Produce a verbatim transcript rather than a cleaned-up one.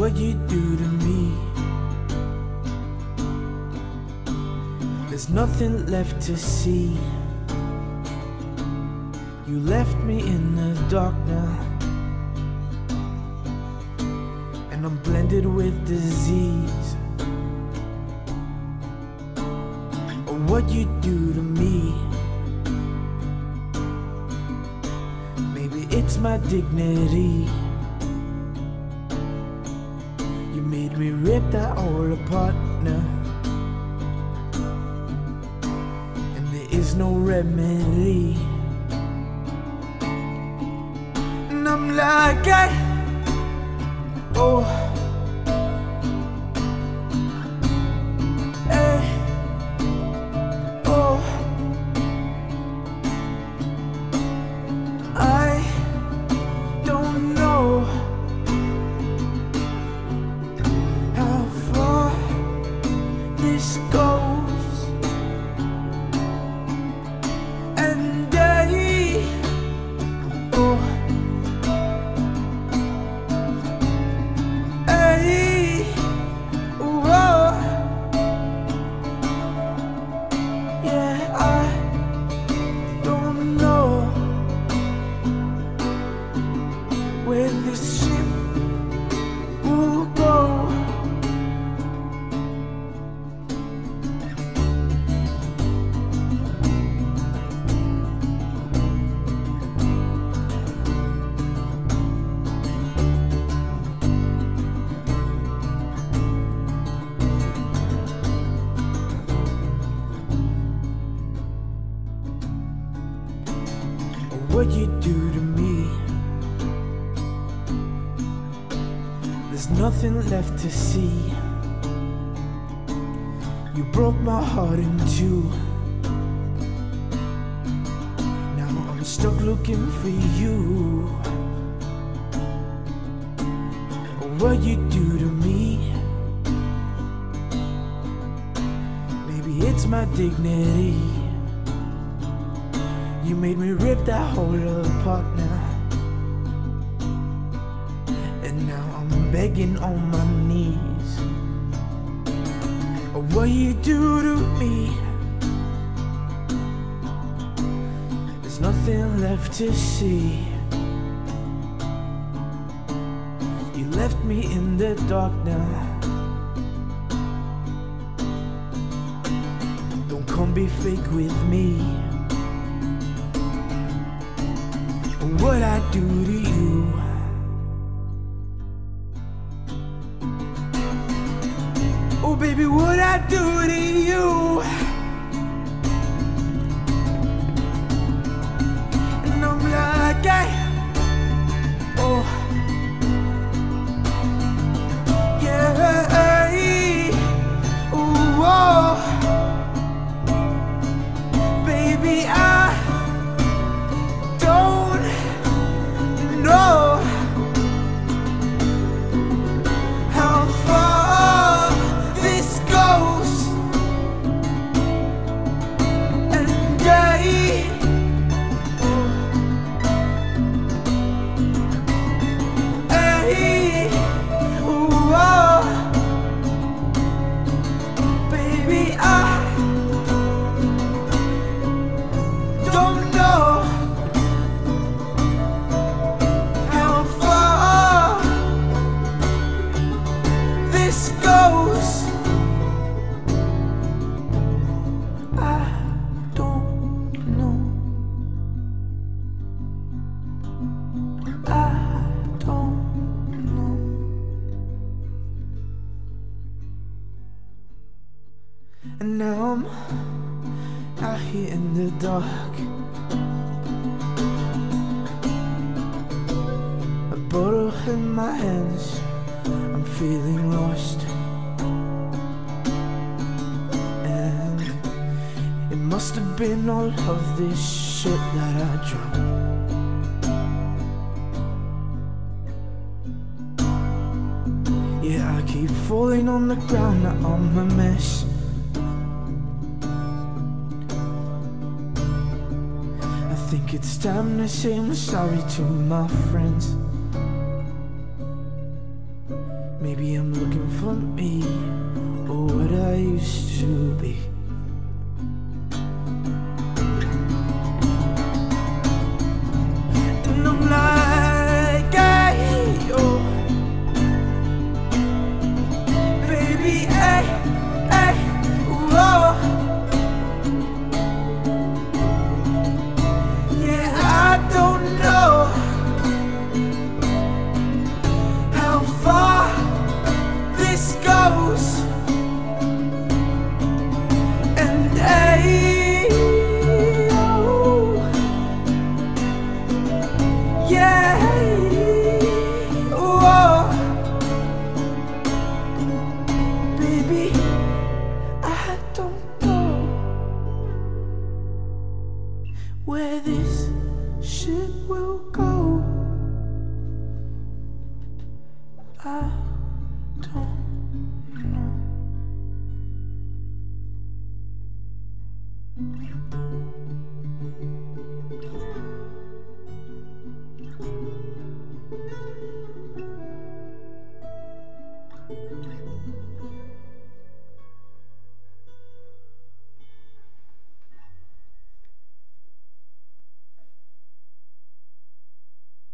what you do to me. There's nothing left to see. You left me in the dark now, and I'm blended with disease. Oh, what you do to me. Maybe it's my dignity. You made me rip that all apart now, and there is no remedy. And I'm like, I, oh, hey, oh, I don't know how far this goes, and I, oh, where this ship will go. What you do to me. There's nothing left to see. You broke my heart in two. Now I'm stuck looking for you. What you do to me. Maybe it's my dignity. You made me rip that whole apart now, and now I'm begging on my knees. Oh, what you do to me. There's nothing left to see. You left me in the dark now. Don't come be fake with me. What I do to you. Oh baby, what I do to you. And I'm like, I, oh, yeah, oh, baby, I don't know how far this goes, and I, I, oh, baby, I don't know this goes. I don't know. I don't know. And now I'm out here in the dark, a bottle in my hands. I'm feeling lost, and it must have been all of this shit that I drank. Yeah, I keep falling on the ground, now I'm a mess. I think it's time to say I'm sorry to my friends. Maybe Maybe I'm looking for me, or what I used to be. And I'm like, hey, oh, baby, hey, hey, whoa. Yeah, I don't know how far this goes, and hey, oh, yeah, oh, baby, I don't know where this shit will go.